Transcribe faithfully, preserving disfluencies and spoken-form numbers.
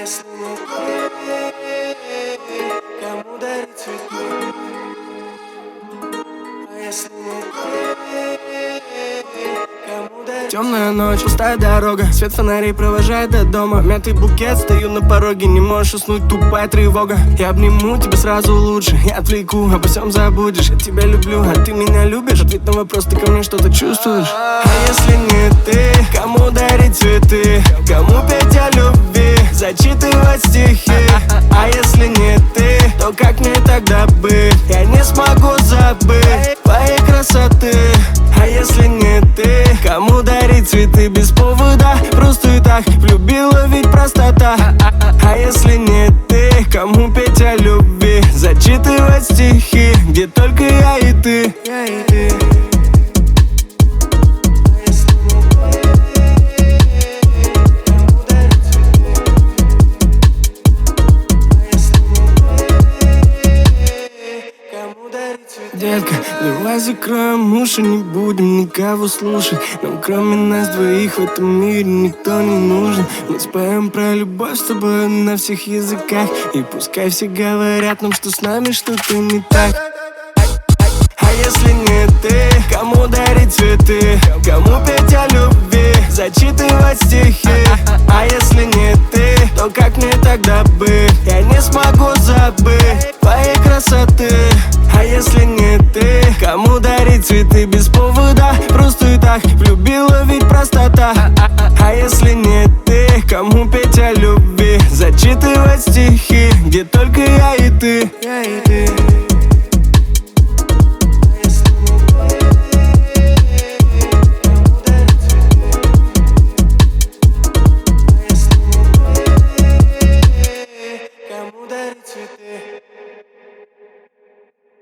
если не ты, кому дарить цветы? А если не ты, кому дарить? Темная ночь, пустая дорога, свет фонарей провожает до дома. Мятый букет, стою на пороге, не можешь уснуть, тупая тревога. Я обниму тебя сразу лучше, я отвлеку, обо всем забудешь. Я тебя люблю, а ты меня любишь? Ответь на вопрос, ты ко мне что-то чувствуешь? А если не ты, кому дарить цветы? Кому петь о любви, зачитывать стихи? А если не ты, то как мне тогда быть? Я не смогу забыть твоей красоты. А если не ты, кому дарить цветы без повода? Просто и так влюбила, ведь простота. А если не ты, кому петь о любви, зачитывать стихи, где только я и ты, я и ты. Детка, давай закроем уши, не будем никого слушать. Нам кроме нас двоих в этом мире никто не нужен. Мы споем про любовь с тобой на всех языках. И пускай все говорят нам, что с нами что-то не так. А если не ты, кому дарить цветы? Кому петь о любви, зачитывать стихи? А если не ты, то как мне тогда быть? Я не смогу забыть твоей красоты. А если не ты, кому дарить цветы без повода? Просто и так влюбила, ведь простота. А если не ты, кому петь о любви, зачитывать стихи, где только я и ты, я и ты.